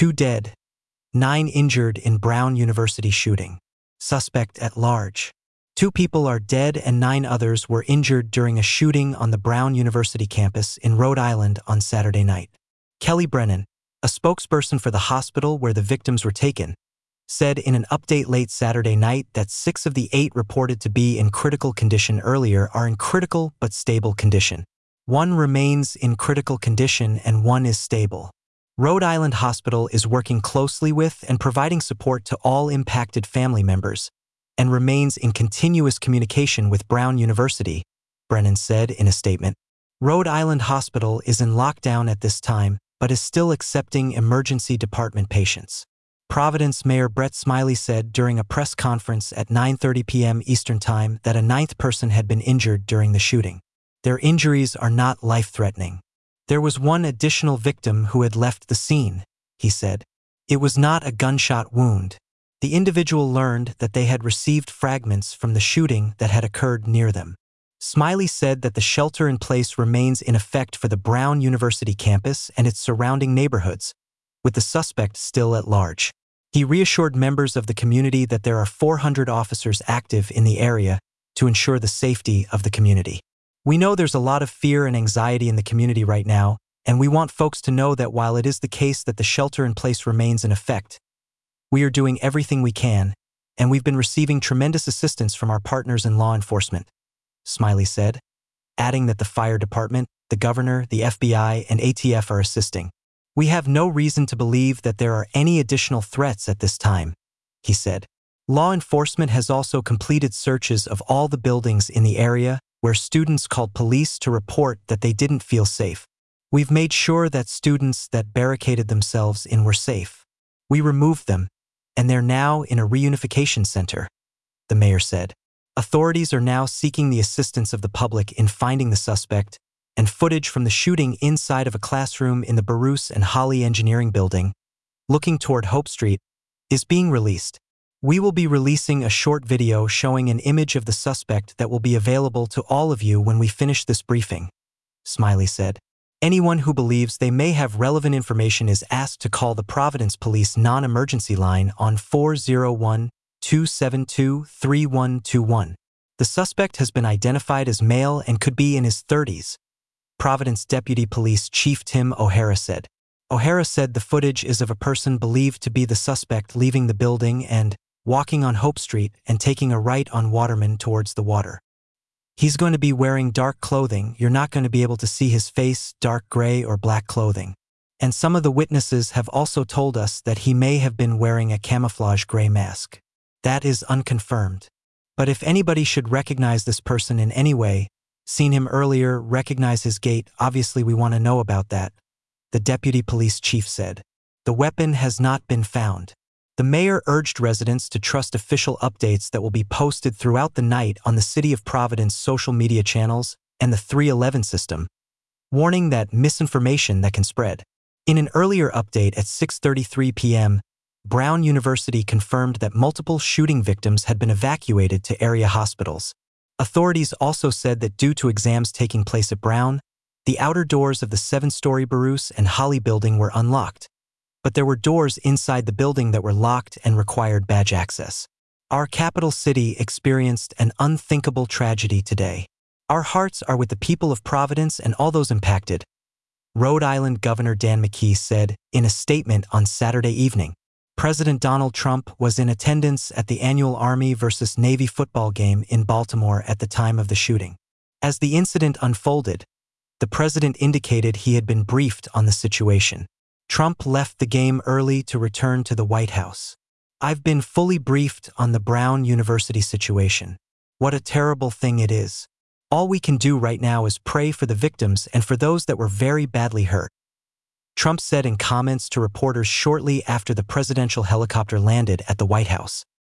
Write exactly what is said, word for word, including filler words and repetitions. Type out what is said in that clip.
Two dead, nine injured in Brown University shooting. Suspect at large. Two people are dead and nine others were injured during a shooting on the Brown University campus in Rhode Island on Saturday night. Kelly Brennan, a spokesperson for the hospital where the victims were taken, said in an update late Saturday night that six of the eight reported to be in critical condition earlier are in critical but stable condition. One remains in critical condition and one is stable. Rhode Island Hospital is working closely with and providing support to all impacted family members and remains in continuous communication with Brown University, Brennan said in a statement. Rhode Island Hospital is in lockdown at this time, but is still accepting emergency department patients. Providence Mayor Brett Smiley said during a press conference at nine thirty p m Eastern Time that a ninth person had been injured during the shooting. Their injuries are not life-threatening. There was one additional victim who had left the scene, he said. It was not a gunshot wound. The individual learned that they had received fragments from the shooting that had occurred near them. Smiley said that the shelter-in-place remains in effect for the Brown University campus and its surrounding neighborhoods, with the suspect still at large. He reassured members of the community that there are four hundred officers active in the area to ensure the safety of the community. We know there's a lot of fear and anxiety in the community right now, and we want folks to know that while it is the case that the shelter-in-place remains in effect, we are doing everything we can, and we've been receiving tremendous assistance from our partners in law enforcement, Smiley said, adding that the fire department, the governor, the F B I, and A T F are assisting. We have no reason to believe that there are any additional threats at this time, he said. Law enforcement has also completed searches of all the buildings in the area where students called police to report that they didn't feel safe. We've made sure that students that barricaded themselves in were safe. We removed them, and they're now in a reunification center, the mayor said. Authorities are now seeking the assistance of the public in finding the suspect, and footage from the shooting inside of a classroom in the Bruce and Holly Engineering Building, looking toward Hope Street, is being released. We will be releasing a short video showing an image of the suspect that will be available to all of you when we finish this briefing, Smiley said. Anyone who believes they may have relevant information is asked to call the Providence Police non-emergency line on four oh one, two seven two, three one two one. The suspect has been identified as male and could be in his thirties, Providence Deputy Police Chief Tim O'Hara said. O'Hara said the footage is of a person believed to be the suspect leaving the building and walking on Hope Street and taking a right on Waterman towards the water. He's going to be wearing dark clothing. You're not going to be able to see his face, dark gray or black clothing. And some of the witnesses have also told us that he may have been wearing a camouflage gray mask. That is unconfirmed. But if anybody should recognize this person in any way, seen him earlier, recognize his gait, obviously we want to know about that, the deputy police chief said. The weapon has not been found. The mayor urged residents to trust official updates that will be posted throughout the night on the City of Providence social media channels and the three eleven system, warning that misinformation that can spread. In an earlier update at six thirty-three p m, Brown University confirmed that multiple shooting victims had been evacuated to area hospitals. Authorities also said that due to exams taking place at Brown, the outer doors of the seven-story Bruce and Holly building were unlocked, but there were doors inside the building that were locked and required badge access. Our capital city experienced an unthinkable tragedy today. Our hearts are with the people of Providence and all those impacted, Rhode Island Governor Dan McKee said in a statement on Saturday evening. President Donald Trump was in attendance at the annual Army versus Navy football game in Baltimore at the time of the shooting. As the incident unfolded, the president indicated he had been briefed on the situation. Trump left the game early to return to the White House. I've been fully briefed on the Brown University situation. What a terrible thing it is. All we can do right now is pray for the victims and for those that were very badly hurt, Trump said in comments to reporters shortly after the presidential helicopter landed at the White House.